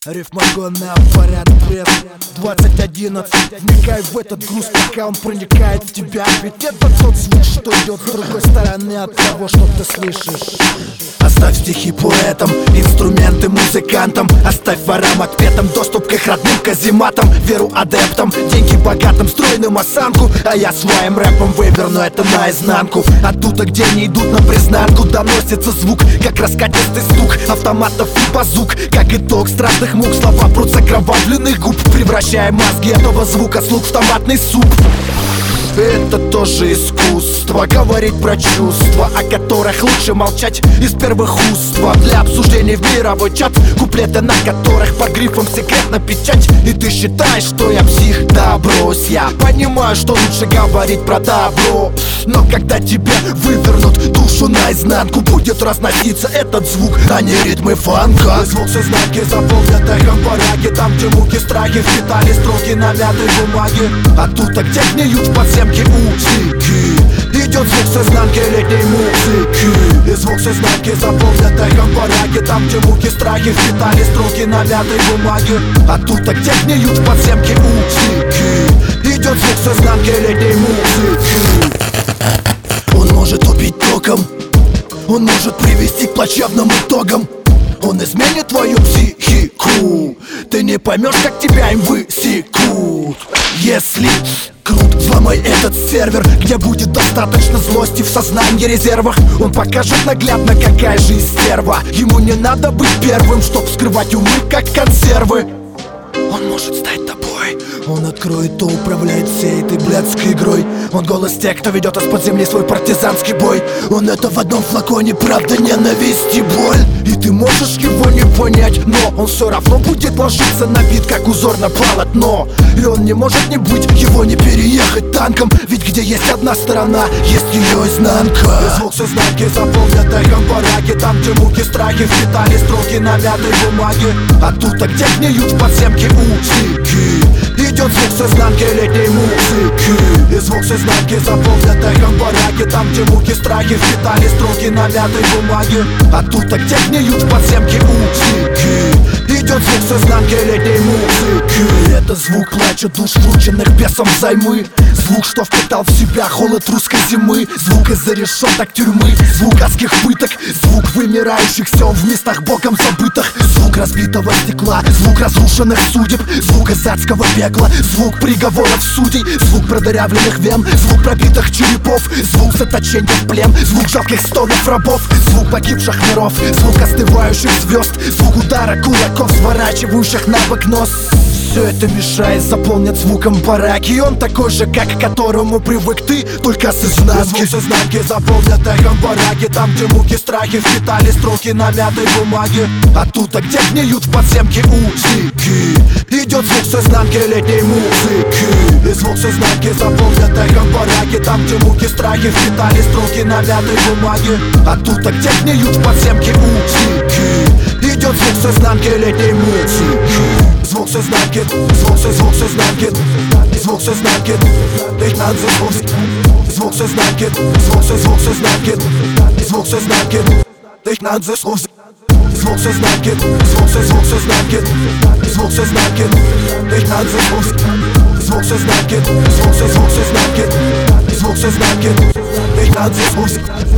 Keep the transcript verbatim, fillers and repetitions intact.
Рифмагон на аппарат пресс двадцать одиннадцать. Вникай в этот груз, пока он проникает в тебя. Ведь это тот звук, что идет с другой стороны от того, что ты слышишь. Оставь стихи поэтам, инструменты музыкантам. Оставь ворам, отпетам доступ к их родным казематам. Веру адептам, деньги богатым, стройным осанку. А я своим рэпом выверну это наизнанку. Оттуда, где не идут на признанку, доносится звук, как раскатистый стук автоматов и базук. Как итог страшных мук, слова прут с окровавленных губ, превращая мозги этого звука слуг в томатный суп. Это тоже искусство, говорить про чувства, о которых лучше молчать из первых уст. Для обсуждений в мировой чат, куплеты на которых под грифом секретно печать. И ты считаешь, что я псих? Да брось, я понимаю, что лучше говорить про добро. Но когда тебе вывернут душу наизнанку, будет разноситься этот звук, а не ритмы фанка. Звук сознанки заполнят эхом бараки, там, где муки, страхи впитали строки на мятой бумаге. Оттуда, где гниют в подземке узики, идет звук сознанки летней музыки. И звук сознанки заполнят эхом бараки, там, где муки, страхи впитали строки на мятой бумаге. Оттуда, где гниют в подземке узики, идет звук сознанки летней музыки. Он может убить током, он может привести к плачевным итогам. Он изменит твою психику, ты не поймешь, как тебя им высекут. Если крут, взломай этот сервер, где будет достаточно злости в сознании резервах. Он покажет наглядно, какая же стерва. Ему не надо быть первым, чтоб вскрывать умы, как консервы. Он может стать тобой, он откроет, то управляет всей этой блядской игрой. Он голос тех, кто ведет из-под земли свой партизанский бой. Он это в одном флаконе, правда, ненависть и боль. И ты можешь его не понять, но он все равно будет ложиться на вид, как узор на полотно. И он не может не быть, его не переехать танком. Ведь где есть одна сторона, есть ее изнанка. И звук сознанки заполнят эхом бараки, там, где муки, страхи впитали строки на мятой бумаге. Оттуда, где гниют в подземке узики, идет звук сознанки летней музыки. И звук сознанки заполнят эхом бараки, там, где муки, страхи впитали строки на мятой бумаге. Оттуда, где гниют в подземке узики, идет звук сознанки летней музыки. Это звук плача душ, врученных бесом взаймы. Звук, что впитал в себя холод русской зимы. Звук из-за решеток тюрьмы, звук адских пыток. Звук вымирающих сел в местах боком забытых. Звук разбитого стекла, звук разрушенных судеб. Звук из адского пекла, звук приговоров судей. Звук продырявленных вен, звук пробитых черепов. Звук заточения в плен, звук жалких стонов рабов. Звук погибших миров, звук остывающих звезд. Звук удара кулаков, сворачивающих на бок нос. Все это мешает заполнить звуком бараки. И он такой же, как к которому привык ты, только с изнанки. Звук сознанки заполнят эхом бараки, там, где муки, страхи впитали строки на мятой бумаге. Оттуда, где гниют в подземке узики, идет звук сознанки летней музыки. И звук сознанки заполнят эхом бараки, там, где муки, страхи впитали строки на мятой бумаге. Оттуда, где гниют в подземке узики, идет звук сознанки летней музыки. Звук сознанки, звук со звук сознанки, звук сознанки, dich nan sich Musik. Звук сознанки, звук со звук сознанки, звук сознанки, dich nan sich Musik. Звук сознанки, звук со звук сознанки, звук сознанки, dich nan sich Musik. Звук сознанки, звук со звук сознанки, звук сознанки, dich nan sich Musik.